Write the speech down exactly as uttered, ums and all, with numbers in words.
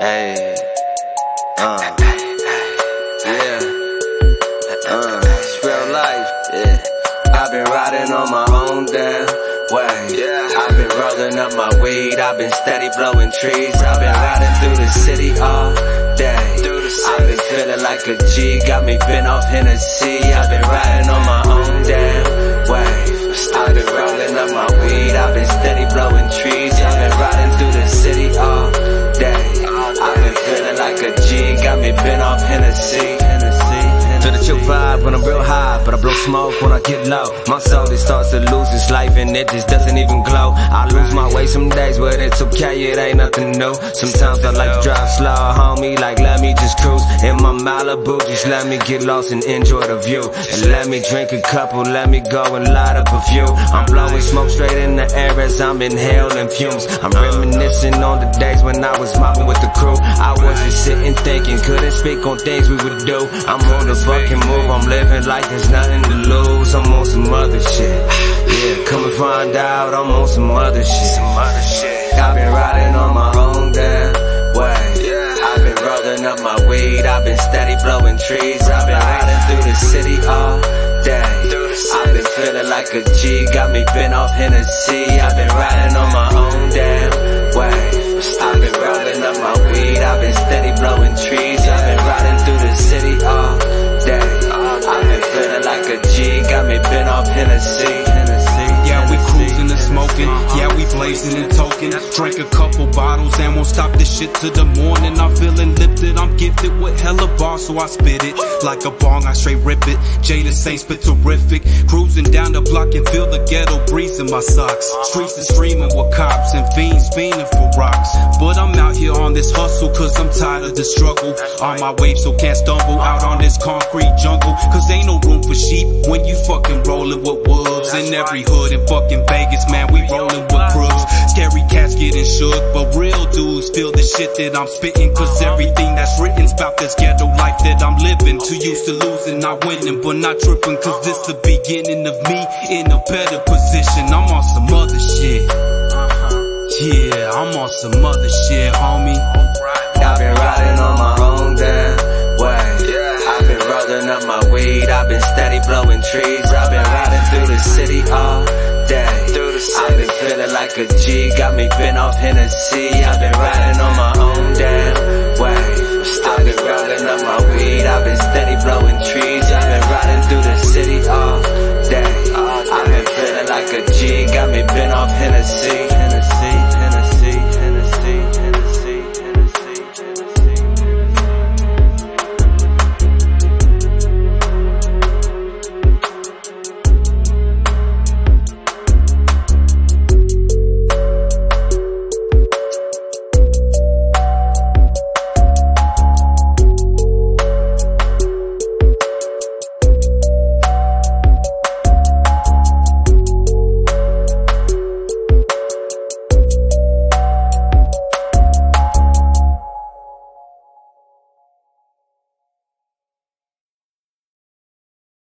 Hey, uh, yeah, uh, it's real life, yeah. I've been riding on my own damn way. Yeah. I've been rolling up my weed, I've been steady blowing trees. I've been riding through the city all day. I've been feeling like a G, got me bent off Hennessy. I've been riding on my own damn wave. I've been rolling up my weed, I've been steady blowing trees. I've been riding through the city all day. I've been feeling like a G, got me bent off Hennessy. Feel the chill vibe when I'm real high, but I blow smoke when I get low. My soul just starts to lose its life and it just doesn't even glow. I lose my way some days, but it's okay, it ain't nothing new. Sometimes I like to drive slow, homie, like let me just cruise in my Malibu, just let me get lost and enjoy the view. And let me drink a couple, let me go and light up a few. I'm blowing smoke straight in the air as I'm inhaling fumes. I'm reminiscing on the days when I was mobbing with the crew. I was just sitting thinking, couldn't speak on things we would do. I'm on the fucking move, I'm living like there's nothing to lose. I'm on some other shit, yeah, come and find out I'm on some other shit. I've been riding on my own damn way. I've been rolling up my weed, I've been steady blowing trees. I've been riding through the city all day. I've been feeling like a G, got me bent off Hennessy. I've been riding on my own damn way. I've been rolling up my weed, I've been steady blowing trees. I've been riding through the city all day. I've been feeling like a G, got me bent off Hennessy. Yeah, we cruising and smoking, yeah, we blazing and toking. Drank a couple bottles and won't stop this shit till the morning. I'm feeling lifted, I'm gifted with hella bars, so I spit it like a bong, I straight rip it. Jada Saint spit terrific. Cruising down the block and feel the ghetto breeze in my socks. Streets are streaming with cops and fiends fiending for rocks. But I'm out here on this hustle cause I'm tired of the struggle. On my wave so can't stumble out on this concrete jungle. Cause ain't no room for sheep when you fucking rolling with wolves. In every hood in fucking Vegas, man, we rolling with crooks. Scary cats getting shook, but real dudes feel the shit that I'm spitting. Cause everything that's written's about this ghetto life that I'm living. Too used to losing, not winning, but not tripping. Cause this the beginning of me in a better position. I'm on some other shit. Yeah, I'm on some other shit, homie. I've been riding on my own damn way. I've been rolling up my weed, I've been steady blowing trees. I've been riding through the city all day. I've been feeling like a G, got me bent off Hennessy. I've been riding on my own damn way. I've been rolling up my weed, I've been steady blowing trees. I've been riding through the city all day. I've been feeling like a G, got me bent off Hennessy.